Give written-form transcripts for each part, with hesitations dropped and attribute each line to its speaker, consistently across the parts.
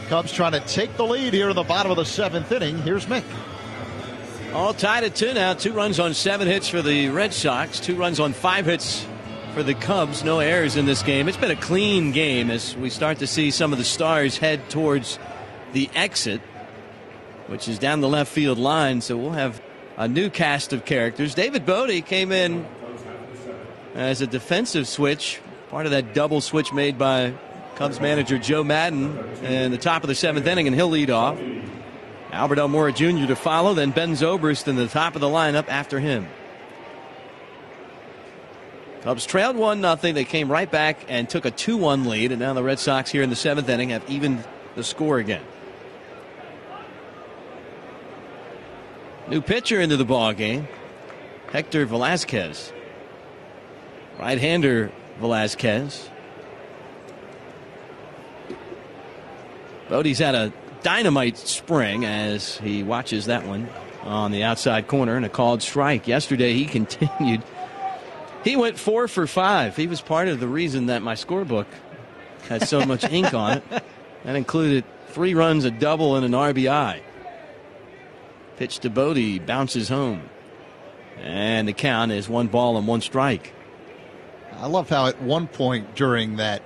Speaker 1: Cubs trying to take the lead here in the bottom of the 7th inning. Here's Mick.
Speaker 2: All tied at 2 now. 2 runs on 7 hits for the Red Sox. 2 runs on 5 hits for the Cubs. No errors in this game. It's been a clean game as we start to see some of the stars head towards the exit, which is down the left field line. So we'll have a new cast of characters. David Bote came in as a defensive switch, part of that double switch made by Cubs manager Joe Madden in the top of the 7th inning, and he'll lead off. Albert Almora Jr. to follow, then Ben Zobrist in the top of the lineup after him. Cubs trailed 1-0. They came right back and took a 2-1 lead, and now the Red Sox here in the 7th inning have evened the score again. New pitcher into the ball game, Hector Velazquez. Right-hander Velazquez. Bote's had a dynamite spring as he watches that one on the outside corner and a called strike. Yesterday he continued. He went 4 for 5. He was part of the reason that my scorebook had so much ink on it. That included 3 runs, a double, and an RBI. Pitch to Bote, bounces home. And the count is 1 ball and 1 strike.
Speaker 1: I love how at one point during that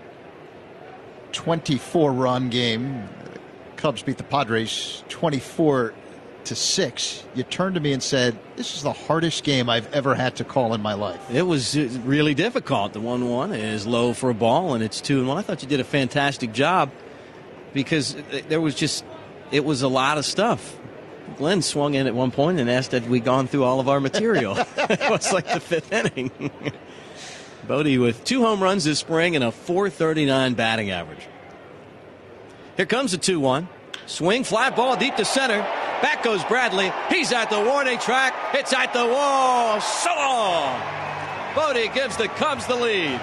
Speaker 1: 24-run game, Cubs beat the Padres 24-6. You turned to me and said, "This is the hardest game I've ever had to call in my life."
Speaker 2: It was really difficult. The 1-1 is low for a ball, and it's 2-1. I thought you did a fantastic job because there was just, it was a lot of stuff. Glenn swung in at one point and asked that we gone through all of our material. It was like the 5th inning. Bote with 2 home runs this spring and a .439 batting average. Here comes the 2-1. Swing, fly ball deep to center. Back goes Bradley. He's at the warning track. It's at the wall. So long. Bote gives the Cubs the lead.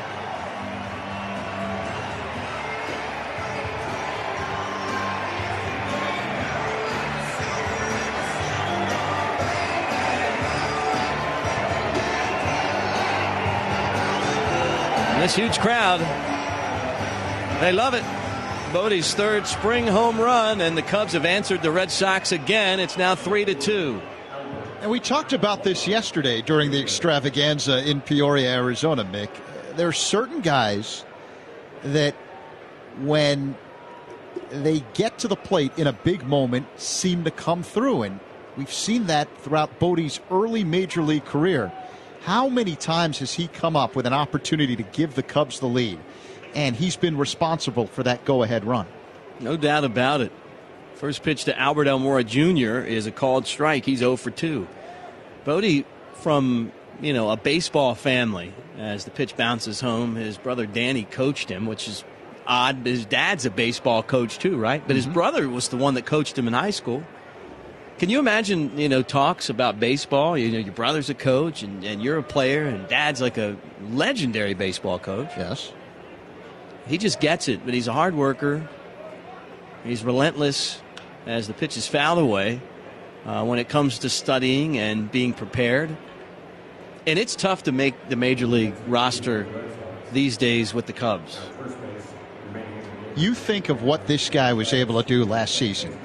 Speaker 2: This huge crowd, they love it. Bote's 3rd spring home run, and the Cubs have answered the Red Sox again. It's now 3-2.
Speaker 1: And we talked about this yesterday during the extravaganza in Peoria, Arizona, Mick. There are certain guys that when they get to the plate in a big moment seem to come through, and we've seen that throughout Bote's early major league career. How many times has he come up with an opportunity to give the Cubs the lead? And he's been responsible for that go-ahead run.
Speaker 2: No doubt about it. First pitch to Albert Almora Jr. is a called strike. He's 0 for 2. Bote from, a baseball family. As the pitch bounces home, his brother Danny coached him, which is odd. His dad's a baseball coach too, right? But his brother was the one that coached him in high school. Can you imagine, talks about baseball? Your brother's a coach and you're a player and dad's like a legendary baseball coach.
Speaker 1: Yes.
Speaker 2: He just gets it, but he's a hard worker. He's relentless as the pitch is fouled away when it comes to studying and being prepared. And it's tough to make the major league roster these days with the Cubs.
Speaker 1: You think of what this guy was able to do last season.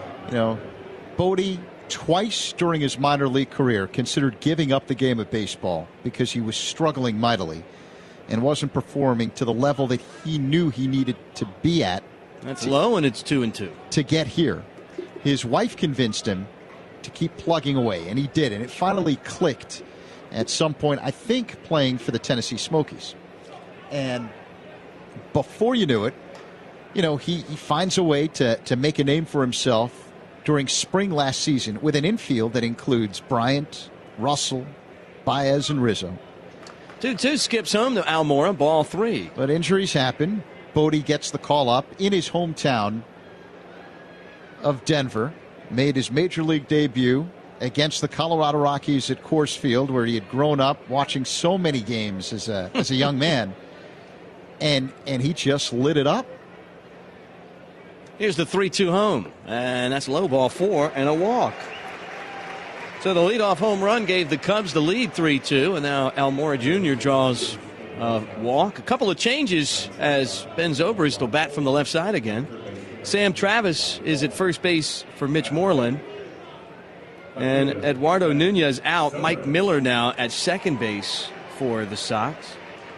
Speaker 1: Bote, twice during his minor league career, considered giving up the game of baseball because he was struggling mightily and wasn't performing to the level that he knew he needed to be at.
Speaker 2: That's low, and it's 2-2.
Speaker 1: To get here. His wife convinced him to keep plugging away, and he did, and it finally clicked at some point, I think playing for the Tennessee Smokies. And before you knew it, he finds a way to make a name for himself during spring last season with an infield that includes Bryant, Russell, Baez, and Rizzo.
Speaker 2: 2-2 skips home to Almora, ball 3.
Speaker 1: But injuries happen. Bote gets the call up in his hometown of Denver. Made his major league debut against the Colorado Rockies at Coors Field, where he had grown up watching so many games as a young man. And he just lit it up.
Speaker 2: Here's the 3-2 home, and that's low, ball 4 and a walk. So the leadoff home run gave the Cubs the lead 3-2, and now Almora Jr. draws a walk. A couple of changes as Ben Zobrist will bat from the left side again. Sam Travis is at first base for Mitch Moreland. And Eduardo Nunez out. Mike Miller now at second base for the Sox.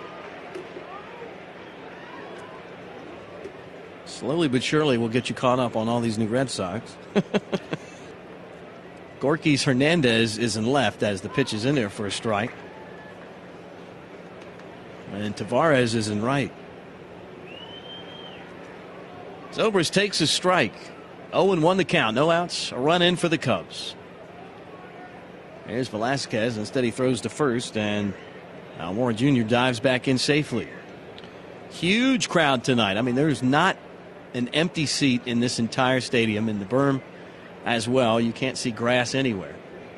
Speaker 2: Slowly but surely we'll get you caught up on all these new Red Sox. Gorkys Hernandez is in left as the pitch is in there for a strike. And Tavares is in right. Zobrist takes a strike. 0-1 the count. No outs. A run in for the Cubs. There's Velasquez. Instead he throws to first, and Almora Jr. dives back in safely. Huge crowd tonight. I mean, there's not an empty seat in this entire stadium, in the berm as well. You can't see grass anywhere.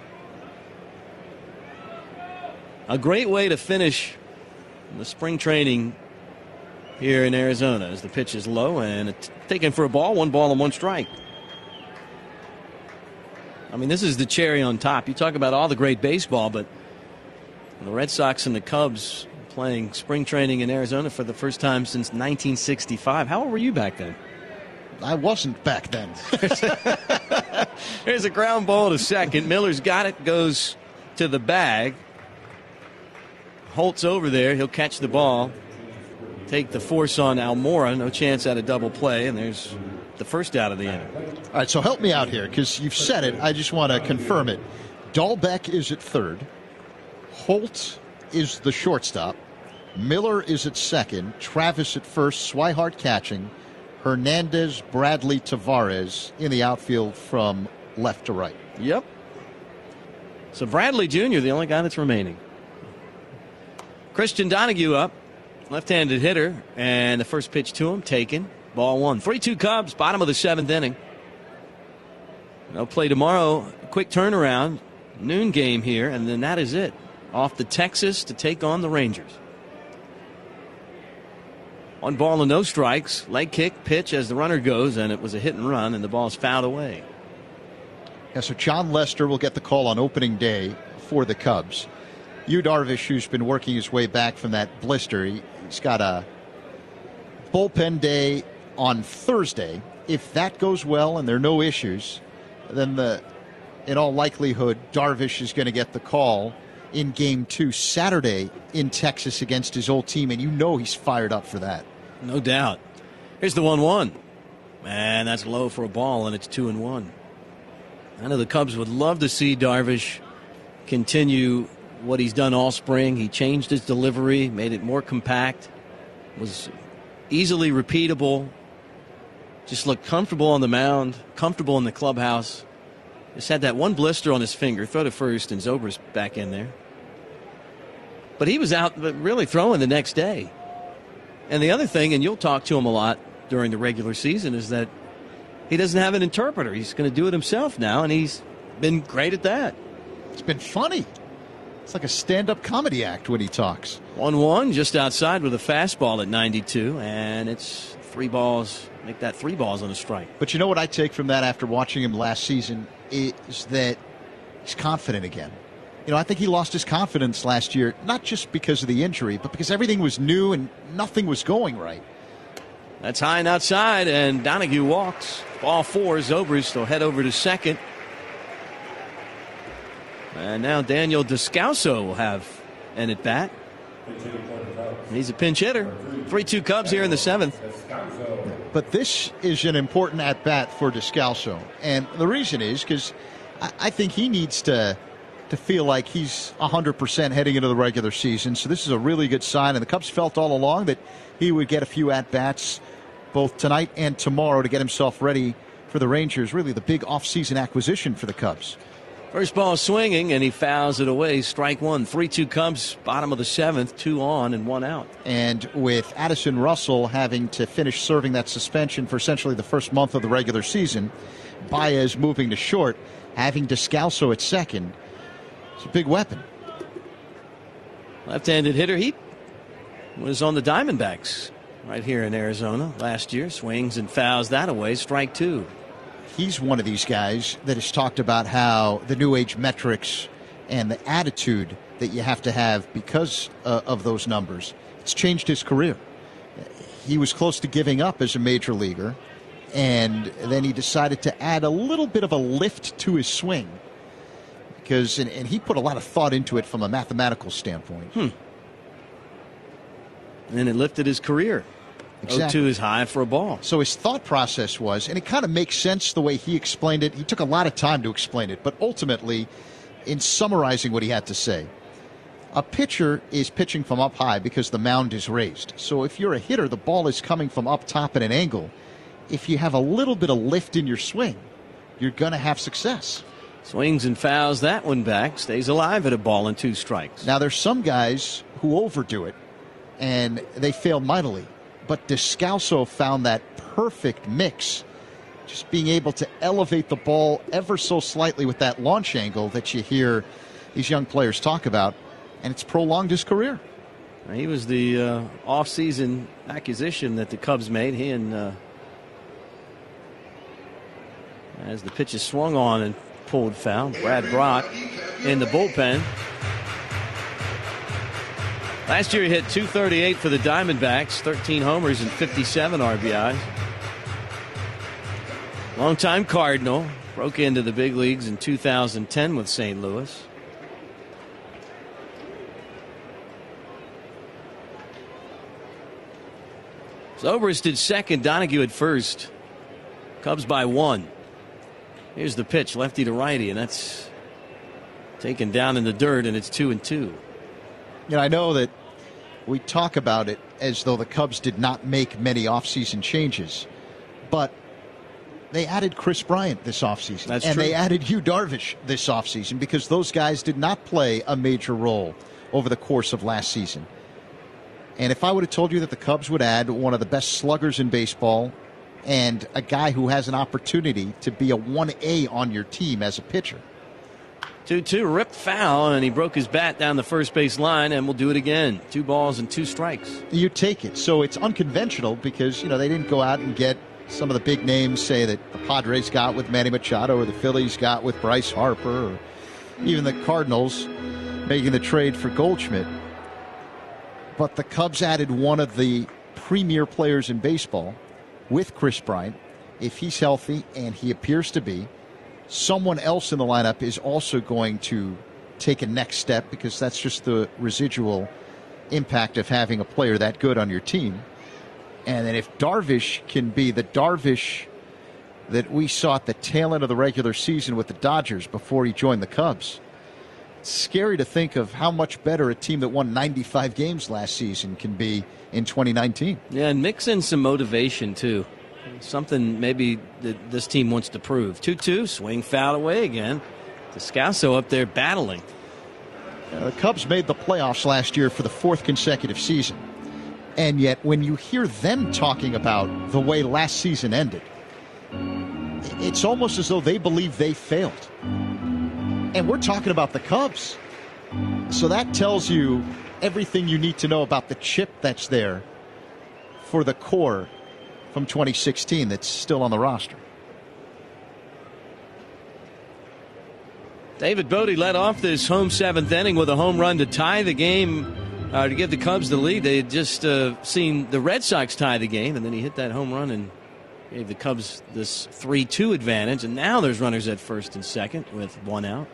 Speaker 2: A great way to finish the spring training here in Arizona as the pitch is low and it's taken for a ball, 1 ball and 1 strike. I mean, this is the cherry on top. You talk about all the great baseball, but the Red Sox and the Cubs playing spring training in Arizona for the first time since 1965. How old were you back then?
Speaker 1: I wasn't back then.
Speaker 2: There's a ground ball to second. Miller's got it, goes to the bag. Holt's over there. He'll catch the ball. Take the force on Almora. No chance at a double play, and there's the first out of the inning.
Speaker 1: All right, so help me out here because you've said it. I just want to confirm it. Dahlbeck is at third. Holt is the shortstop. Miller is at second. Travis at first. Swihart catching. Hernandez, Bradley, Tavares in the outfield from left to right.
Speaker 2: Yep. So Bradley Jr., the only guy that's remaining. Christian Donahue up. Left-handed hitter, and the first pitch to him taken. Ball 1. 3-2 Cubs, bottom of the 7th inning. They'll play tomorrow. Quick turnaround. Noon game here, and then that is it. Off to Texas to take on the Rangers. 1 ball and no strikes. Leg kick, pitch as the runner goes, and it was a hit and run, and the ball's fouled away.
Speaker 1: Yeah, so John Lester will get the call on opening day for the Cubs. Yu Darvish, who's been working his way back from that blister, he's got a bullpen day on Thursday. If that goes well and there are no issues, then in all likelihood, Darvish is going to get the call in Game 2 Saturday in Texas against his old team, and you know he's fired up for that.
Speaker 2: No doubt. Here's the 1-1. And that's low for a ball, and it's 2-1. I know the Cubs would love to see Darvish continue what he's done all spring. He changed his delivery, made it more compact, was easily repeatable, just looked comfortable on the mound, comfortable in the clubhouse. Just had that one blister on his finger. Throw to first, and Zobrist back in there. But he was out really throwing the next day. And the other thing, and you'll talk to him a lot during the regular season, is that he doesn't have an interpreter. He's going to do it himself now, and he's been great at that.
Speaker 1: It's been funny. It's like a stand-up comedy act when he talks.
Speaker 2: 1-1 just outside with a fastball at 92, and it's 3 balls. Make that 3 balls on a strike.
Speaker 1: But you know what I take from that after watching him last season is that he's confident again. You know, I think he lost his confidence last year, not just because of the injury, but because everything was new and nothing was going right.
Speaker 2: That's high and outside, and Donahue walks. Ball 4. Zobrist will head over to second. And now Daniel Descalso will have an at bat. He's a pinch hitter. 3-2 Cubs here in the 7th.
Speaker 1: But this is an important at bat for Descalso. And the reason is because I think he needs to feel like he's 100% heading into the regular season. So this is a really good sign. And the Cubs felt all along that he would get a few at bats both tonight and tomorrow to get himself ready for the Rangers. Really the big offseason acquisition for the Cubs.
Speaker 2: First ball swinging, and he fouls it away. Strike 1. 3-2 Cubs, bottom of the 7th. 2 on and 1 out.
Speaker 1: And with Addison Russell having to finish serving that suspension for essentially the first month of the regular season, Baez moving to short, having Descalso at second, it's a big weapon.
Speaker 2: Left-handed hitter. He was on the Diamondbacks right here in Arizona last year. Swings and fouls that away. Strike 2.
Speaker 1: He's one of these guys that has talked about how the new age metrics and the attitude that you have to have because of those numbers, it's changed his career. He was close to giving up as a major leaguer. And then he decided to add a little bit of a lift to his swing. Because, and he put a lot of thought into it from a mathematical standpoint.
Speaker 2: And it lifted his career.
Speaker 1: Exactly.
Speaker 2: 0-2 is high for a ball.
Speaker 1: So his thought process was, and it kind of makes sense the way he explained it. He took a lot of time to explain it, but ultimately, in summarizing what he had to say, a pitcher is pitching from up high because the mound is raised. So if you're a hitter, the ball is coming from up top at an angle. If you have a little bit of lift in your swing, you're going to have success.
Speaker 2: Swings and fouls that one back. Stays alive at a ball and 2 strikes.
Speaker 1: Now, there's some guys who overdo it, and they fail mightily. But Descalso found that perfect mix, just being able to elevate the ball ever so slightly with that launch angle that you hear these young players talk about, and it's prolonged his career.
Speaker 2: He was the off-season acquisition that the Cubs made. He and as the pitch is swung on and pulled foul, Brad Brott in the bullpen. Last year he hit .238 for the Diamondbacks, 13 homers and 57 RBIs. Longtime Cardinal, broke into the big leagues in 2010 with St. Louis. Zobrist at second, Donahue at first. Cubs by 1. Here's the pitch, lefty to righty, and that's taken down in the dirt, and it's 2-2.
Speaker 1: You know, I know that we talk about it as though the Cubs did not make many offseason changes, but they added Chris Bryant this offseason.
Speaker 2: That's
Speaker 1: and
Speaker 2: true.
Speaker 1: They added Yu Darvish this offseason because those guys did not play a major role over the course of last season. And if I would have told you that the Cubs would add one of the best sluggers in baseball and a guy who has an opportunity to be a 1A on your team as a pitcher.
Speaker 2: 2-2, ripped foul, and he broke his bat down the first base line, and we'll do it again. 2 balls and 2 strikes.
Speaker 1: You take it. So it's unconventional because, you know, they didn't go out and get some of the big names, say, that the Padres got with Manny Machado or the Phillies got with Bryce Harper or even the Cardinals making the trade for Goldschmidt. But the Cubs added one of the premier players in baseball with Chris Bryant. If he's healthy, and he appears to be, someone else in the lineup is also going to take a next step because that's just the residual impact of having a player that good on your team. And then if Darvish can be the Darvish that we saw at the tail end of the regular season with the Dodgers before he joined the Cubs, it's scary to think of how much better a team that won 95 games last season can be in 2019.
Speaker 2: Yeah, and mix in some motivation, too. Something maybe that this team wants to prove. 2-2, swing foul away again. Descalso up there battling.
Speaker 1: The Cubs made the playoffs last year for the 4th consecutive season. And yet when you hear them talking about the way last season ended, it's almost as though they believe they failed. And we're talking about the Cubs. So that tells you everything you need to know about the chip that's there for the core from 2016 that's still on the roster.
Speaker 2: David Bote led off this home 7th inning with a home run to tie the game, to give the Cubs the lead. They had just seen the Red Sox tie the game, and then he hit that home run and gave the Cubs this 3-2 advantage. And now there's runners at first and second with 1 out.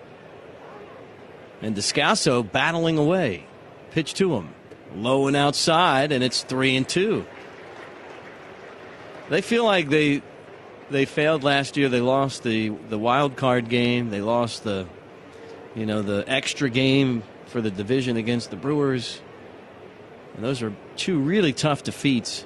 Speaker 2: And Descalso battling away. Pitch to him. Low and outside, and it's 3-2. They feel like they failed last year. They lost the wild card game. They lost the extra game for the division against the Brewers. And those are 2 really tough defeats.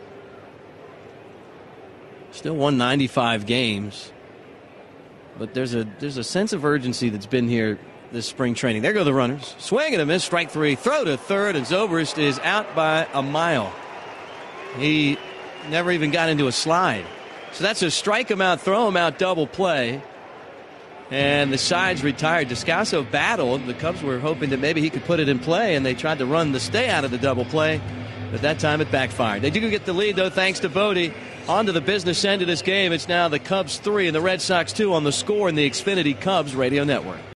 Speaker 2: Still won 95 games. But there's a sense of urgency that's been here this spring training. There go the runners. Swing and a miss, strike 3. Throw to third, and Zobrist is out by a mile. He never even got into a slide. So that's a strike him out, throw him out double play. And the side's retired. Descalso battled. The Cubs were hoping that maybe he could put it in play, and they tried to run the stay out of the double play. But that time it backfired. They do get the lead, though, thanks to Bote. On to the business end of this game. It's now the Cubs 3 and the Red Sox 2 on The Score in the Xfinity Cubs radio network.